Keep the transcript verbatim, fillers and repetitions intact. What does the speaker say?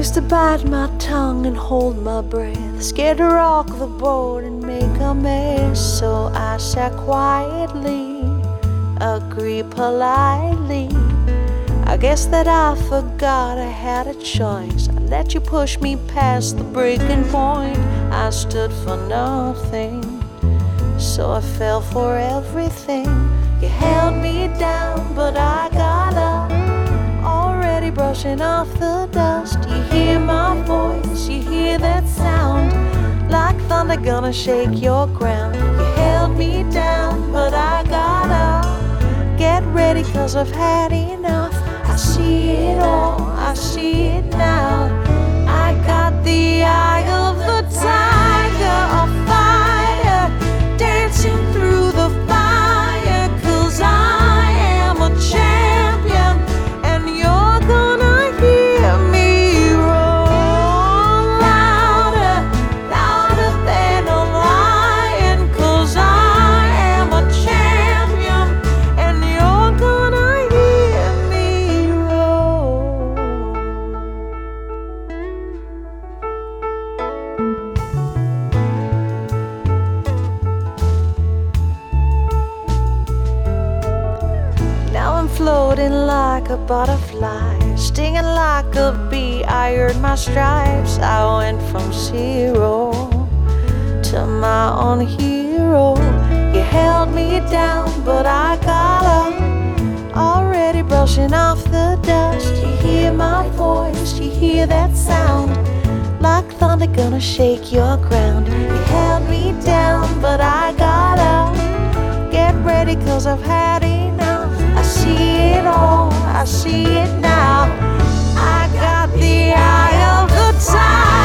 used to bite my tongue and hold my breath, scared to rock the boat and make a mess. So I sat quietly, agree politely. I guess that I forgot I had a choice. I let you push me past the breaking point. I stood for nothing, so I fell for everything. You held me down, but I got up, already brushing off the dust. You hear my voice, you hear that sound, like thunder gonna shake your ground. You held me down, but I got up. Get ready, cause I've had enough. I see it all, I see it now. I got the eye of the tiger, a fighter, dancing through the fire. Cause I am a champion, and you're gonna hear me roar louder, louder than a lion. Cause I am a champion, and you're gonna hear me roar. Now I'm floating like a butterfly, stinging like a bee. I earned my stripes. I went from zero to my own hero. You held me down, but I got up, already brushing off the dust. You hear my voice, you hear that sound, like thunder gonna shake your ground. You held me down, but I got up. Get ready, cause I've had enough. I see it all, I see it now. I got the eye of the tiger.